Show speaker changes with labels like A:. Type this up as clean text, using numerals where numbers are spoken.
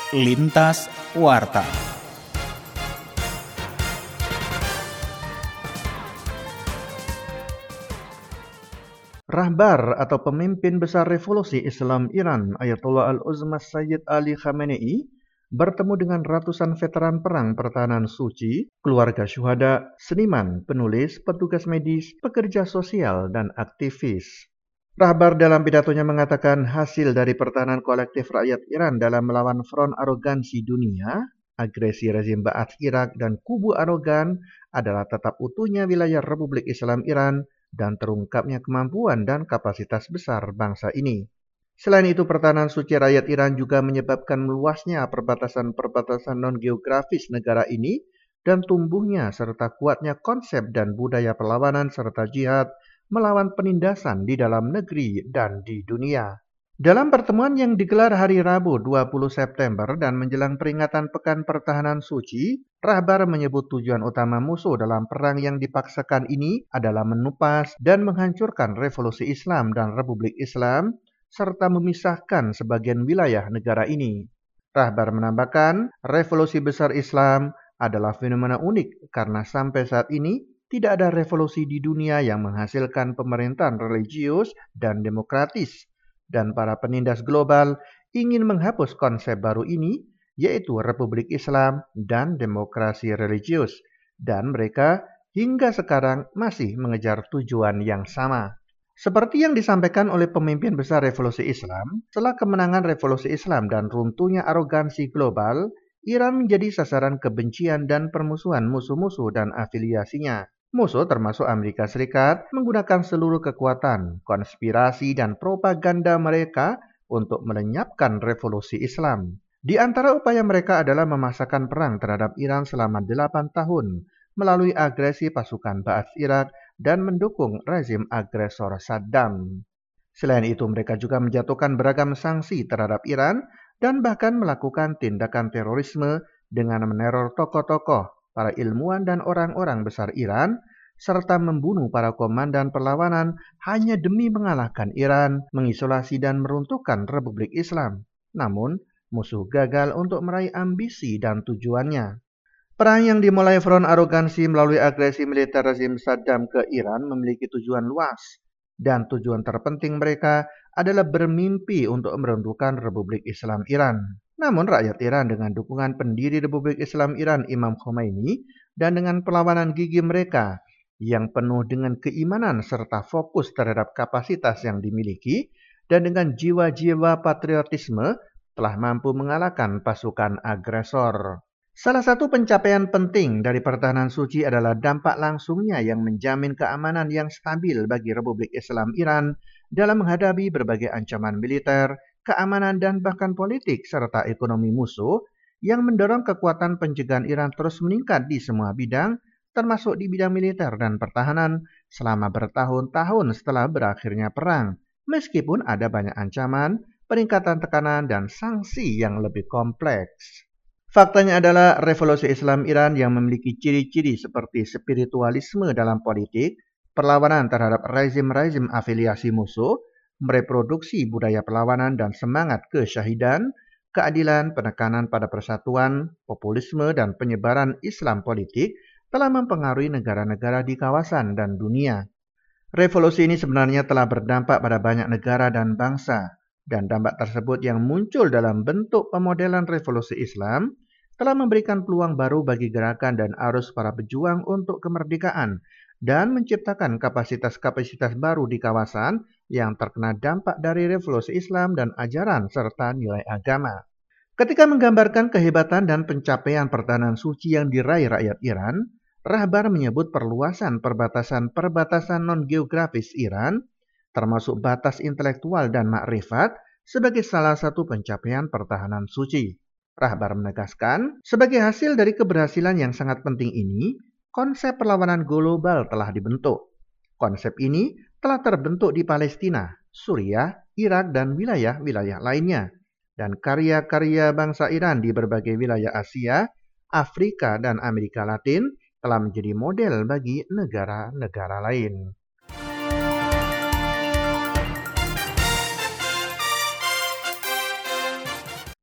A: Lintas Warta.
B: Rahbar atau pemimpin besar revolusi Islam Iran, Ayatollah Al-Uzma Sayyid Ali Khamenei, bertemu dengan ratusan veteran perang pertahanan suci, keluarga syuhada, seniman, penulis, petugas medis, pekerja sosial, dan aktivis. Rahbar dalam pidatonya mengatakan hasil dari pertahanan kolektif rakyat Iran dalam melawan front arogansi dunia, agresi rezim Ba'ath Irak, dan kubu arogan adalah tetap utuhnya wilayah Republik Islam Iran dan terungkapnya kemampuan dan kapasitas besar bangsa ini. Selain itu, pertahanan suci rakyat Iran juga menyebabkan meluasnya perbatasan-perbatasan non-geografis negara ini dan tumbuhnya serta kuatnya konsep dan budaya perlawanan serta jihad melawan penindasan di dalam negeri dan di dunia. Dalam pertemuan yang digelar hari Rabu 20 September dan menjelang peringatan Pekan Pertahanan Suci, Rahbar menyebut tujuan utama musuh dalam perang yang dipaksakan ini adalah menupas dan menghancurkan revolusi Islam dan Republik Islam, serta memisahkan sebagian wilayah negara ini. Rahbar menambahkan, revolusi besar Islam adalah fenomena unik karena sampai saat ini tidak ada revolusi di dunia yang menghasilkan pemerintahan religius dan demokratis. Dan para penindas global ingin menghapus konsep baru ini, yaitu Republik Islam dan demokrasi religius. Dan mereka hingga sekarang masih mengejar tujuan yang sama. Seperti yang disampaikan oleh pemimpin besar revolusi Islam, setelah kemenangan revolusi Islam dan runtuhnya arogansi global, Iran menjadi sasaran kebencian dan permusuhan musuh-musuh dan afiliasinya. Musuh termasuk Amerika Serikat menggunakan seluruh kekuatan, konspirasi, dan propaganda mereka untuk melenyapkan revolusi Islam. Di antara upaya mereka adalah memaksakan perang terhadap Iran selama 8 tahun melalui agresi pasukan Ba'ath Irak dan mendukung rezim agresor Saddam. Selain itu, mereka juga menjatuhkan beragam sanksi terhadap Iran dan bahkan melakukan tindakan terorisme dengan meneror tokoh-tokoh, para ilmuwan dan orang-orang besar Iran, serta membunuh para komandan perlawanan hanya demi mengalahkan Iran, mengisolasi dan meruntuhkan Republik Islam. Namun, musuh gagal untuk meraih ambisi dan tujuannya. Perang yang dimulai front arogansi melalui agresi militer rezim Saddam ke Iran memiliki tujuan luas, dan tujuan terpenting mereka adalah bermimpi untuk meruntuhkan Republik Islam Iran. Namun rakyat Iran dengan dukungan pendiri Republik Islam Iran Imam Khomeini dan dengan perlawanan gigih mereka yang penuh dengan keimanan serta fokus terhadap kapasitas yang dimiliki dan dengan jiwa-jiwa patriotisme telah mampu mengalahkan pasukan agresor. Salah satu pencapaian penting dari pertahanan suci adalah dampak langsungnya yang menjamin keamanan yang stabil bagi Republik Islam Iran dalam menghadapi berbagai ancaman militer, keamanan, dan bahkan politik serta ekonomi musuh yang mendorong kekuatan pencegahan Iran terus meningkat di semua bidang, termasuk di bidang militer dan pertahanan selama bertahun-tahun setelah berakhirnya perang, meskipun ada banyak ancaman, peningkatan tekanan, dan sanksi yang lebih kompleks. Faktanya adalah revolusi Islam Iran yang memiliki ciri-ciri seperti spiritualisme dalam politik, perlawanan terhadap rezim-rezim afiliasi musuh, mereproduksi budaya perlawanan dan semangat kesyahidan, keadilan, penekanan pada persatuan, populisme, dan penyebaran Islam politik telah mempengaruhi negara-negara di kawasan dan dunia. Revolusi ini sebenarnya telah berdampak pada banyak negara dan bangsa, dan dampak tersebut yang muncul dalam bentuk pemodelan revolusi Islam telah memberikan peluang baru bagi gerakan dan arus para pejuang untuk kemerdekaan dan menciptakan kapasitas-kapasitas baru di kawasan yang terkena dampak dari revolusi Islam dan ajaran serta nilai agama. Ketika menggambarkan kehebatan dan pencapaian pertahanan suci yang diraih rakyat Iran, Rahbar menyebut perluasan perbatasan-perbatasan non-geografis Iran, termasuk batas intelektual dan makrifat, sebagai salah satu pencapaian pertahanan suci. Rahbar menegaskan, sebagai hasil dari keberhasilan yang sangat penting ini, konsep perlawanan global telah dibentuk. Konsep ini telah terbentuk di Palestina, Suriah, Irak, dan wilayah-wilayah lainnya. Dan karya-karya bangsa Iran di berbagai wilayah Asia, Afrika, dan Amerika Latin telah menjadi model bagi negara-negara lain.